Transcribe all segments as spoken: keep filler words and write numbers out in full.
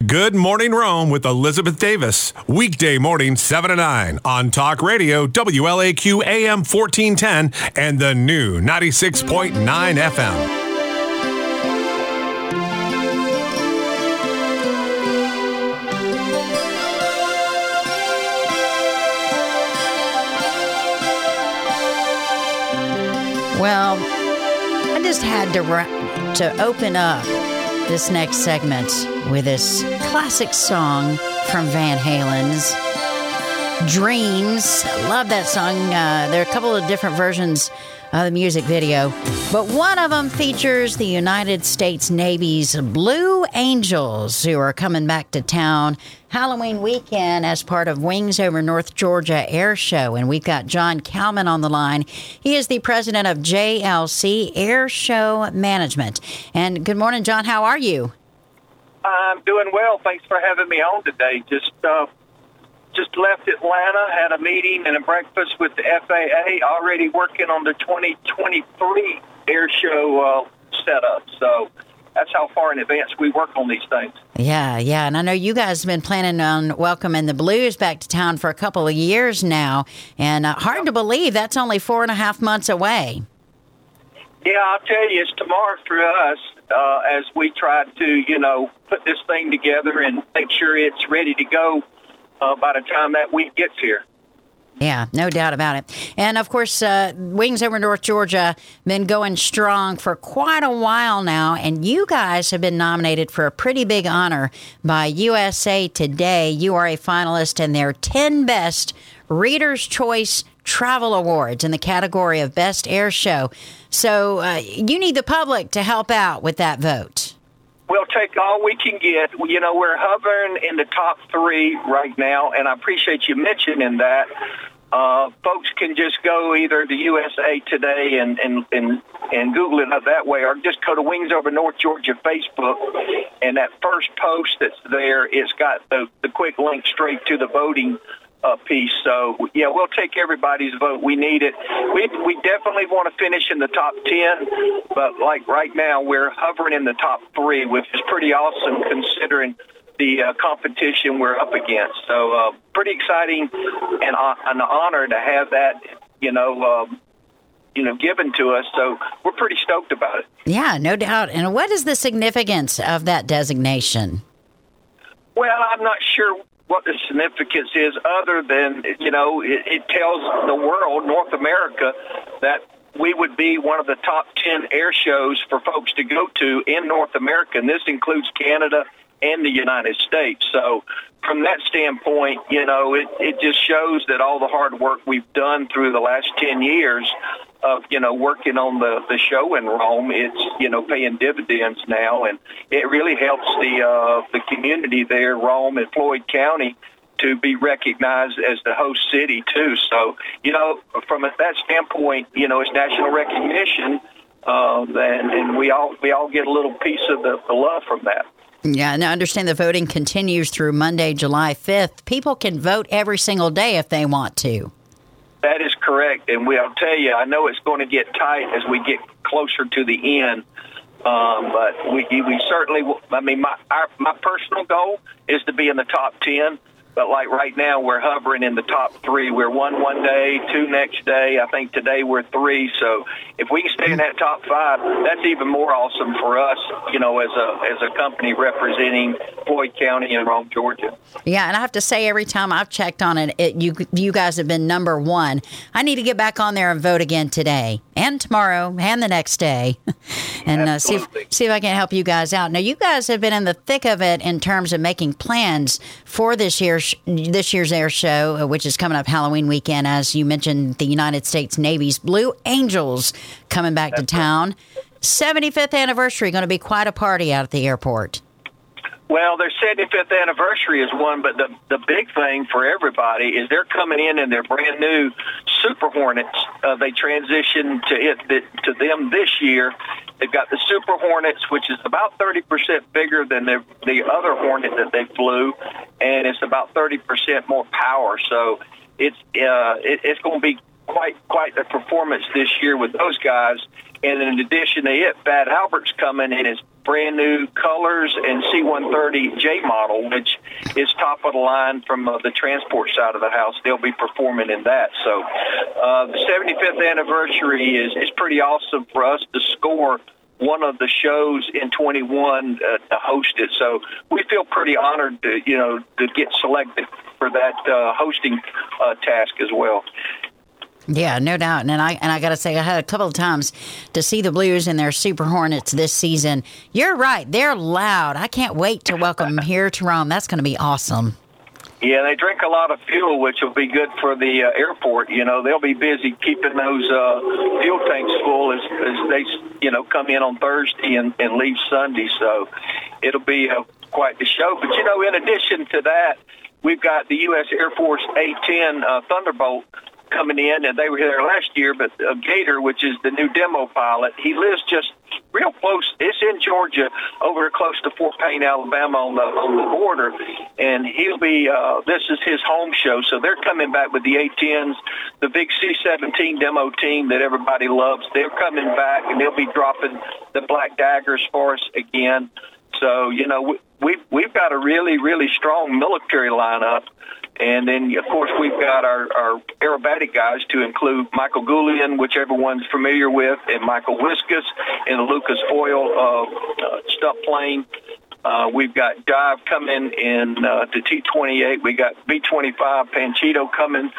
Good Morning Rome with Elizabeth Davis. Weekday morning, seven to nine on Talk Radio, W L A Q A M fourteen ten and the new ninety-six point nine F M. Well, I just had to ra- to open up this next segment with this classic song from Van Halen's Dreams. I love that song. Uh, there are a couple of different versions of the music video, but one of them features the United States Navy's Blue Angels, who are coming back to town Halloween weekend as part of Wings Over North Georgia Air Show. And we've got John Kalman on the line. He is the president of J L C Air Show Management. And good morning, John. How are you? I'm doing well. Thanks for having me on today. Just uh, just left Atlanta, had a meeting and a breakfast with the F A A, already working on the twenty twenty-three air show uh, setup. So that's how far in advance we work on these things. Yeah, yeah. And I know you guys have been planning on welcoming the Blues back to town for a couple of years now. And uh, hard to believe that's only four and a half months away. Yeah, I'll tell you, it's tomorrow for us uh, as we try to, you know, put this thing together and make sure it's ready to go uh, by the time that week gets here. Yeah, no doubt about it. And, of course, uh, Wings Over North Georgia been going strong for quite a while now, and you guys have been nominated for a pretty big honor by U S A Today. You are a finalist in their ten Best Reader's Choice Travel Awards in the category of Best Air Show. So uh, you need the public to help out with that vote. We'll take all we can get. You know, we're hovering in the top three right now, and I appreciate you mentioning that. Uh, folks can just go either to U S A Today and, and, and, and Google it up that way, or just go to Wings Over North Georgia Facebook, and that first post that's there, it's got the, the quick link straight to the voting uh, piece. So, yeah, we'll take everybody's vote. We need it. We we definitely want to finish in the top ten, but like right now we're hovering in the top three, which is pretty awesome considering the uh, competition we're up against. So uh, pretty exciting and uh, an honor to have that, you know, um, you know, given to us. So we're pretty stoked about it. Yeah, no doubt. And what is the significance of that designation? Well, I'm not sure what the significance is other than, you know, it, it tells the world, North America, that we would be one of the top ten air shows for folks to go to in North America. And this includes Canada and the United States. So from that standpoint, you know, it, it just shows that all the hard work we've done through the last ten years of, you know, working on the, the show in Rome, it's, you know, paying dividends now. And it really helps the uh, the community there, Rome and Floyd County, to be recognized as the host city, too. So, you know, from that standpoint, you know, it's national recognition, uh, and, and we all we all get a little piece of the, the love from that. Yeah, and I understand the voting continues through Monday, July fifth. People can vote every single day if they want to. That is correct, and we'll tell you, I know it's going to get tight as we get closer to the end, um, but we we certainly, I mean, my our, my personal goal is to be in the top ten. But like right now, we're hovering in the top three. We're one one day, two next day. I think today we're three. So if we can stay in that top five, that's even more awesome for us, you know, as a as a company representing Floyd County and Rome, Georgia. Yeah, and I have to say, every time I've checked on it, it you you guys have been number one. I need to get back on there and vote again today and tomorrow and the next day, and uh, see if see if I can help you guys out. Now, you guys have been in the thick of it in terms of making plans for this year's this year's air show, which is coming up Halloween weekend. As you mentioned, the United States Navy's Blue Angels coming back That's to town. Right. seventy-fifth anniversary, going to be quite a party out at the airport. Well, their seventy-fifth anniversary is one, but the the big thing for everybody is they're coming in in their brand new Super Hornets. Uh, they transitioned to it to them this year. They've got the Super Hornets, which is about thirty percent bigger than the the other Hornet that they flew, and it's about thirty percent more power. So it's uh, it, it's going to be quite quite a performance this year with those guys. And in addition to it, Fat Albert's coming in his brand new colors and C one thirty J model, which is top of the line from uh, the transport side of the house. They'll be performing in that. So uh, the seventy-fifth anniversary is, is pretty awesome for us to score one of the shows in twenty-one uh, to host it. So we feel pretty honored to, you know, to get selected for that uh, hosting uh, task as well. Yeah, no doubt. And I and I got to say, I had a couple of times to see the Blues in their Super Hornets this season. You're right. They're loud. I can't wait to welcome them here to Rome. That's going to be awesome. Yeah, they drink a lot of fuel, which will be good for the uh, airport. You know, they'll be busy keeping those uh, fuel tanks full as, as they, you know, come in on Thursday and, and leave Sunday. So it'll be uh, quite the show. But, you know, in addition to that, we've got the U S Air Force A ten uh, Thunderbolt coming in, and they were here last year, but uh, Gator, which is the new demo pilot, he lives just real close. It's in Georgia, over close to Fort Payne, Alabama, on the on the border, and he'll be. Uh, this is his home show, so they're coming back with the A tens, the big C seventeen demo team that everybody loves. They're coming back, and they'll be dropping the Black Daggers for us again. So you know, we, we've we've got a really really strong military lineup. And then, of course, we've got our, our aerobatic guys to include Michael Goulian, which everyone's familiar with, and Michael Wiskus in the Lucas Oil uh, uh, stunt plane. Uh, we've got Dive coming in uh, the T twenty-eight. We got B twenty-five Panchito coming.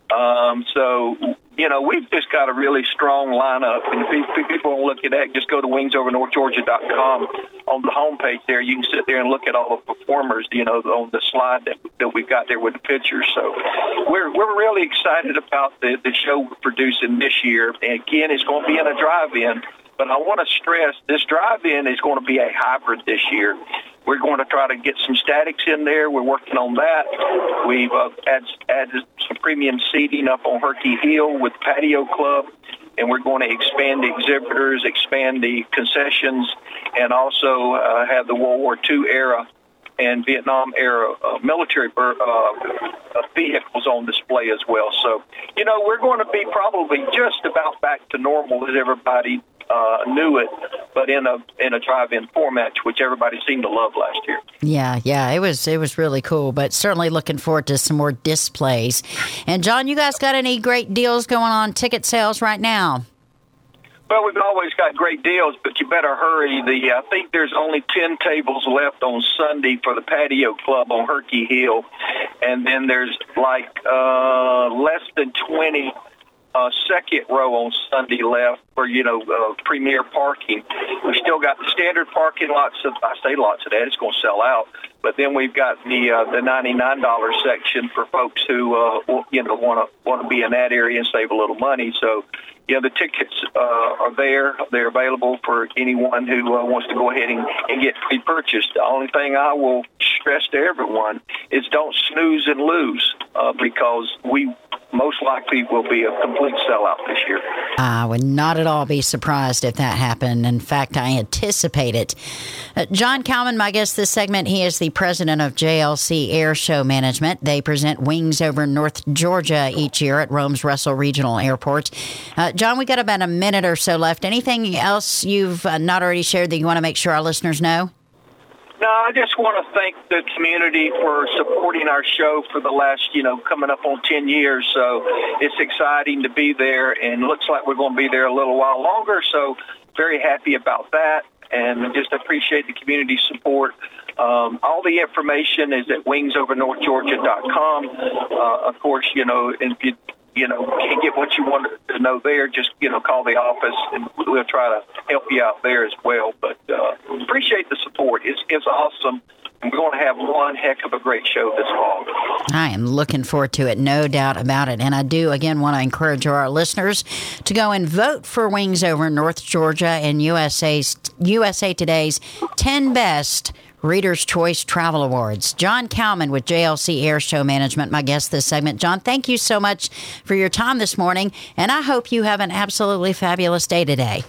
Um, so, you know, we've just got a really strong lineup. And if people want to look at that, just go to wings over north georgia dot com. On the homepage there, you can sit there and look at all the performers, you know, on the slide that, that we've got there with the pictures. So we're we're really excited about the, the show we're producing this year. And again, it's going to be in a drive-in. But I want to stress this drive-in is going to be a hybrid this year. We're going to try to get some statics in there. We're working on that. We've uh, add, added some premium seating up on Herky Hill with Patio Club, and we're going to expand the exhibitors, expand the concessions, and also uh, have the World War Two era and Vietnam era uh, military uh, uh, vehicles on display as well. So, you know, we're going to be probably just about back to normal as everybody Uh, knew it, but in a in a drive-in format, which everybody seemed to love last year. Yeah, yeah, it was it was really cool, but certainly looking forward to some more displays. And John, you guys got any great deals going on ticket sales right now? Well, we've always got great deals, but you better hurry. The I think there's only ten tables left on Sunday for the Patio Club on Herky Hill, and then there's like uh, less than twenty Uh, second row on Sunday left for, you know, uh, premier parking. We still got the standard parking lots of, I say lots of that, it's going to sell out. But then we've got the uh, the ninety-nine dollars section for folks who, uh, you know, want to want to be in that area and save a little money. So, you know, the tickets uh, are there. They're available for anyone who uh, wants to go ahead and, and get pre-purchased. The only thing I will stress to everyone is don't snooze and lose uh, because we most likely will be a complete sellout this year. I would not at all be surprised if that happened. In fact, I anticipate it. Uh, John Kalman, my guest this segment, he is the president of J L C Air Show Management. They present Wings Over North Georgia each year at Rome's Russell Regional Airport. Uh, John, we got about a minute or so left. Anything else you've uh, not already shared that you want to make sure our listeners know? No, I just want to thank the community for supporting our show for the last, you know, coming up on ten years. So it's exciting to be there, and looks like we're going to be there a little while longer. So very happy about that, and just appreciate the community support. Um, all the information is at wings over north georgia dot com. Uh, of course, you know, if you you know, can't get what you want to know there, just, you know, call the office and we'll try to help you out there as well. But uh, appreciate the support. It's, it's awesome. And we're going to have one heck of a great show this fall. I am looking forward to it, no doubt about it. And I do, again, want to encourage our listeners to go and vote for Wings Over North Georgia and U S A's, U S A Today's ten Best Reader's Choice Travel Awards. John Kalman with J L C Air Show Management, my guest this segment. John, thank you so much for your time this morning, and I hope you have an absolutely fabulous day today.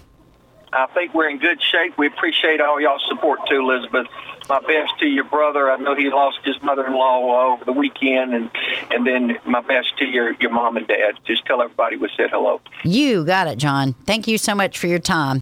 I think we're in good shape. We appreciate all y'all's support, too, Elizabeth. My best to your brother. I know he lost his mother-in-law over the weekend, and and then my best to your, your mom and dad. Just tell everybody we said hello. You got it, John. Thank you so much for your time.